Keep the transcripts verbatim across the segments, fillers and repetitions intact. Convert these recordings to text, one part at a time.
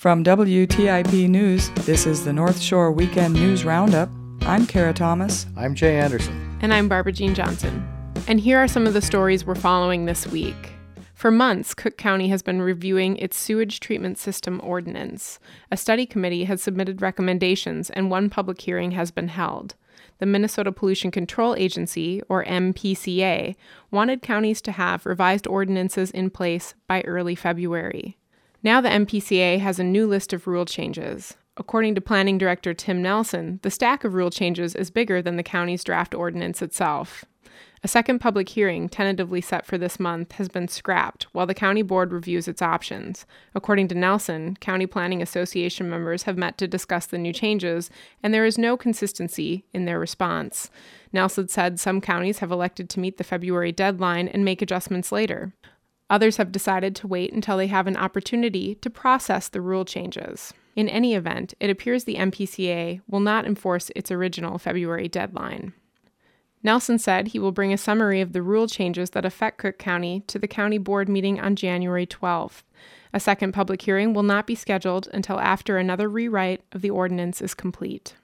From W T I P News, this is the North Shore Weekend News Roundup. I'm Kara Thomas. I'm Jay Anderson. And I'm Barbara Jean Johnson. And here are some of the stories we're following this week. For months, Cook County has been reviewing its sewage treatment system ordinance. A study committee has submitted recommendations, and one public hearing has been held. The Minnesota Pollution Control Agency, or M P C A, wanted counties to have revised ordinances in place by early February. Now the M P C A has a new list of rule changes. According to Planning Director Tim Nelson, the stack of rule changes is bigger than the county's draft ordinance itself. A second public hearing, tentatively set for this month, has been scrapped while the county board reviews its options. According to Nelson, County Planning Association members have met to discuss the new changes, and there is no consistency in their response. Nelson said some counties have elected to meet the February deadline and make adjustments later. Others have decided to wait until they have an opportunity to process the rule changes. In any event, it appears the M P C A will not enforce its original February deadline. Nelson said he will bring a summary of the rule changes that affect Cook County to the county board meeting on January twelfth. A second public hearing will not be scheduled until after another rewrite of the ordinance is complete.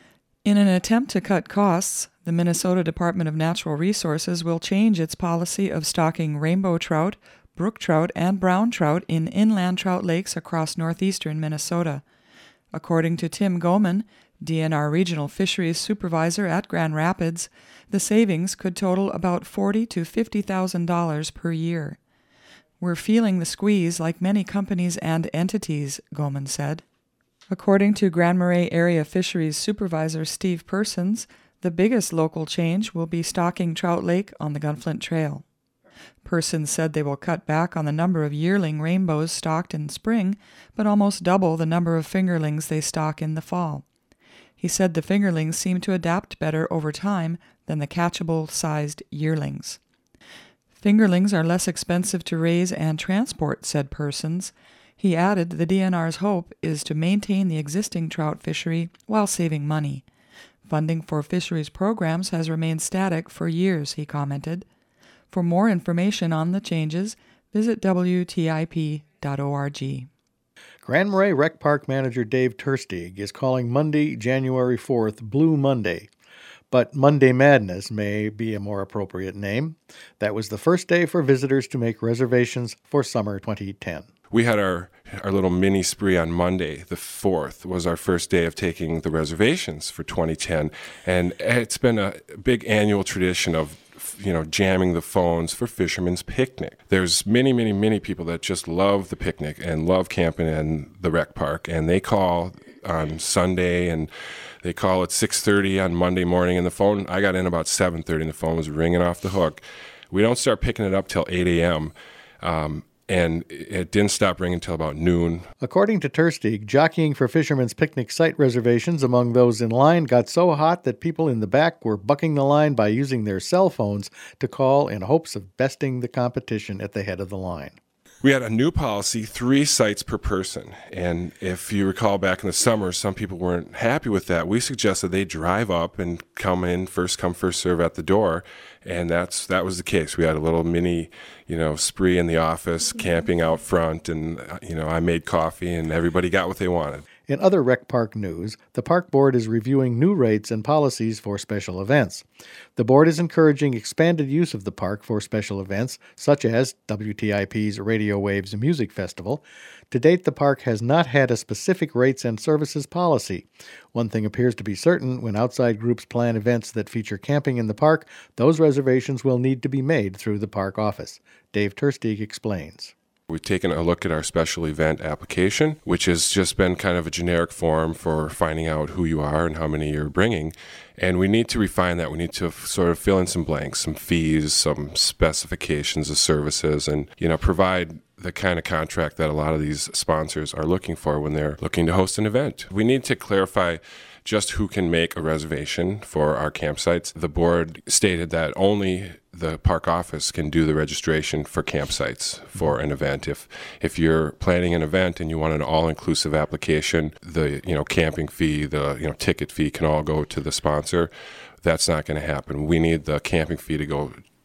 In an attempt to cut costs, the Minnesota Department of Natural Resources will change its policy of stocking rainbow trout, brook trout, and brown trout in inland trout lakes across northeastern Minnesota. According to Tim Goman, D N R Regional Fisheries Supervisor at Grand Rapids, the savings could total about forty thousand to fifty thousand dollars per year. We're feeling the squeeze like many companies and entities, Goman said. According to Grand Marais Area Fisheries Supervisor Steve Persons, the biggest local change will be stocking Trout Lake on the Gunflint Trail. Persons said they will cut back on the number of yearling rainbows stocked in spring, but almost double the number of fingerlings they stock in the fall. He said the fingerlings seem to adapt better over time than the catchable-sized yearlings. Fingerlings are less expensive to raise and transport, said Persons. He added the D N R's hope is to maintain the existing trout fishery while saving money. Funding for fisheries programs has remained static for years, he commented. For more information on the changes, visit W T I P dot org. Grand Marais Rec Park manager Dave Tersteeg is calling Monday, January fourth, Blue Monday. But Monday Madness may be a more appropriate name. That was the first day for visitors to make reservations for summer twenty ten. We had our, our little mini spree on Monday, the fourth, was our first day of taking the reservations for twenty ten. And it's been a big annual tradition of, you know, jamming the phones for Fisherman's Picnic. There's many, many, many people that just love the picnic and love camping in the rec park. And they call on Sunday and they call at six thirty on Monday morning. And the phone, I got in about seven thirty and the phone was ringing off the hook. We don't start picking it up till eight a.m., um, and it didn't stop ringing until about noon. According to Tersteeg, jockeying for Fisherman's Picnic site reservations among those in line got so hot that people in the back were bucking the line by using their cell phones to call in hopes of besting the competition at the head of the line. We had a new policy, three sites per person. And if you recall back in the summer, some people weren't happy with that. We suggested they drive up and come in, first come, first serve at the door. And that's that was the case. We had a little mini, you know, spree in the office, camping out front. And, you know, I made coffee and everybody got what they wanted. In other rec park news, the park board is reviewing new rates and policies for special events. The board is encouraging expanded use of the park for special events, such as W T I P's Radio Waves Music Festival. To date, the park has not had a specific rates and services policy. One thing appears to be certain: when outside groups plan events that feature camping in the park, those reservations will need to be made through the park office. Dave Tersteeg explains. We've taken a look at our special event application, which has just been kind of a generic form for finding out who you are and how many you're bringing. And we need to refine that. We need to f- sort of fill in some blanks, some fees, some specifications of services, and, you know, provide the kind of contract that a lot of these sponsors are looking for when they're looking to host an event. We need to clarify just who can make a reservation for our campsites. The board stated that only the park office can do the registration for campsites for an event. If if you're planning an event and you want an all-inclusive application, the you know camping fee, the you know ticket fee can all go to the sponsor. That's not going to happen. We need the camping fee to go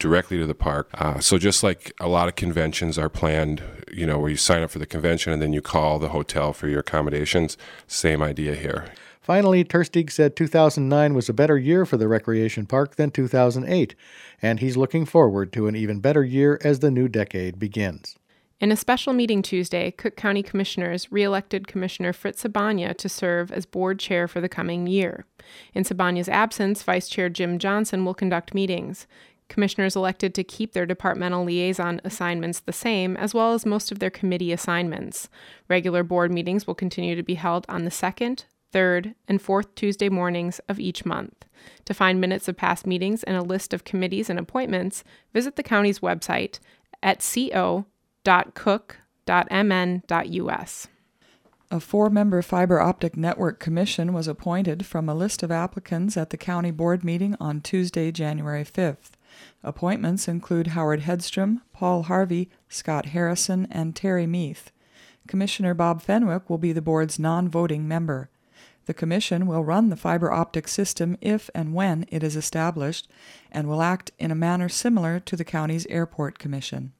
directly to the park. Uh, so just like a lot of conventions are planned, you know, where you sign up for the convention and then you call the hotel for your accommodations, same idea here. Finally, Terstig said two thousand nine was a better year for the recreation park than two thousand eight, and he's looking forward to an even better year as the new decade begins. In a special meeting Tuesday, Cook County Commissioners re-elected Commissioner Fritz Sabanya to serve as board chair for the coming year. In Sabanya's absence, Vice Chair Jim Johnson will conduct meetings. Commissioners elected to keep their departmental liaison assignments the same, as well as most of their committee assignments. Regular board meetings will continue to be held on the second, third, and fourth Tuesday mornings of each month. To find minutes of past meetings and a list of committees and appointments, visit the county's website at co dot cook dot m n dot u s. A four-member fiber optic network commission was appointed from a list of applicants at the county board meeting on Tuesday, January fifth. Appointments include Howard Hedstrom, Paul Harvey, Scott Harrison, and Terry Meath. Commissioner Bob Fenwick will be the board's non-voting member. The commission will run the fiber optic system if and when it is established, and will act in a manner similar to the county's airport commission.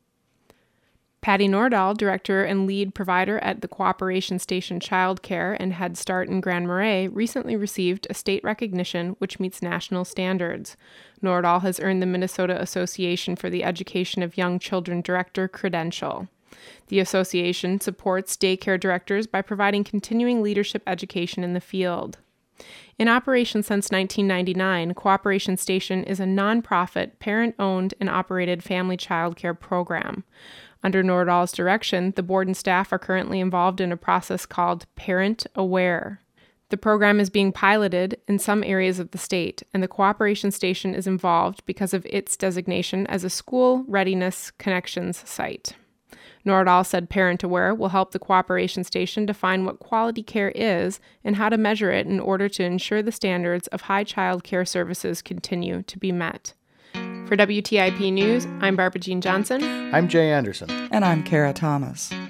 Patty Nordahl, director and lead provider at the Cooperation Station Child Care and Head Start in Grand Marais, recently received a state recognition which meets national standards. Nordahl has earned the Minnesota Association for the Education of Young Children Director credential. The association supports daycare directors by providing continuing leadership education in the field. In operation since nineteen ninety-nine, Cooperation Station is a nonprofit, parent-owned and operated family child care program. Under Nordahl's direction, the board and staff are currently involved in a process called Parent Aware. The program is being piloted in some areas of the state, and the Cooperation Station is involved because of its designation as a school readiness connections site. Nordahl said Parent Aware will help the Cooperation Station define what quality care is and how to measure it in order to ensure the standards of high child care services continue to be met. For W T I P News, I'm Barbara Jean Johnson. I'm Jay Anderson. And I'm Kara Thomas.